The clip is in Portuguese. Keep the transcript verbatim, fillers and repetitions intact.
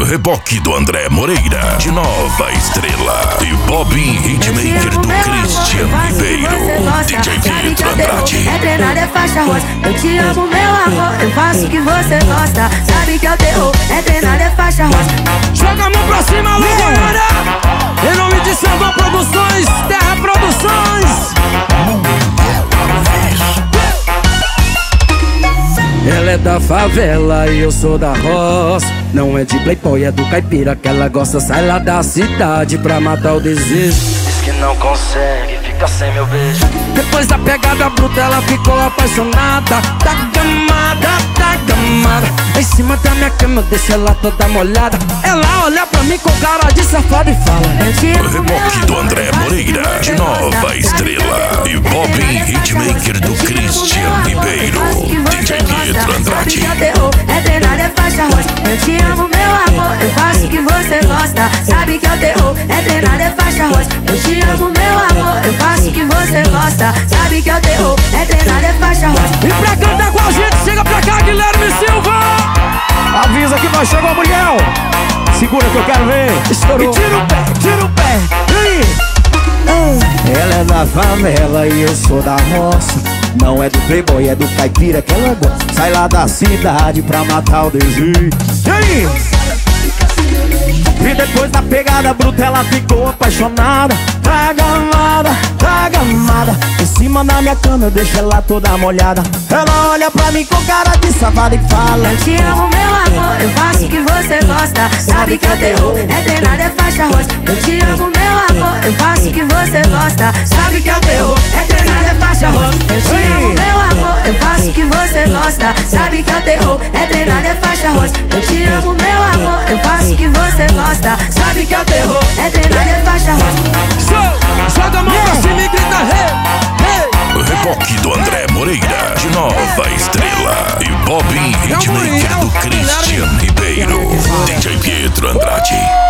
Reboque do André Moreira, de Nova Estrela. E Bob Hitmaker do Christian Ribeiro. D J Pietro Andrade. É treinado, é faixa rosa. Eu te amo, meu amor, eu faço o que você gosta. Sabe que é o terror, é treinado, é faixa rosa. Joga a mão pra cima, alô, galera! Em nome de Salva Produções, Terra Produções. Ela é da favela e eu sou da roça. Não é de playboy, é do caipira que ela gosta. Sai lá da cidade pra matar o desejo. Diz que não consegue, fica sem meu beijo. Depois da pegada bruta ela ficou apaixonada. Tá gamada, tá gamada. Em cima da minha cama, deixa ela toda molhada. Ela olha pra mim com cara de safada e fala: Reboque do André Moreira, de Nova Estrela. E Bob Hitmaker do Christian Ribeiro. D J Pietro Andrade. É treinado, é faixa rosa. Eu te amo, meu amor, eu faço o que você gosta. Sabe que é o terror, é treinado, é faixa rosa. Eu te amo, meu amor, eu faço o que você gosta. Sabe que é o terror, é treinado, é faixa rosa. E pra cantar com a gente, chega pra cá, Guilherme Silva. Avisa que nós chegou, Muriel. Segura que eu quero ver. Estourou. E tira o pé, tira o pé. E aí? Ela é da favela e eu sou da roça. Não é do playboy, é do caipira que ela gosta. Sai lá da cidade pra matar o desejo. E aí? E depois da pegada bruta ela ficou apaixonada. Tá gamada, tá gamada. Em cima da minha cama eu deixo ela toda molhada. Ela olha pra mim com cara de safada e fala: eu te amo, meu amor, eu faço o que você gosta. Sabe que é o terror, é treinado, é faixa rosa. Eu te amo, meu amor, eu faço o que você gosta. Sabe que é o terror, é treinado, é faixa rosa. Eu te amo, meu amor, eu faço o que você gosta. Sabe que é o terror, é treinado, é faixa rosa. Eu te amo, meu amor, eu faço o que você gosta. Sabe que é o terror, é treinado, é faixa rosa. Joga a mão pra cima e grita: hey, hey. Reboque do André Moreira, de Nova Estrela. E Bob Hitmaker do Christian Ribeiro. D J Pietro Andrade.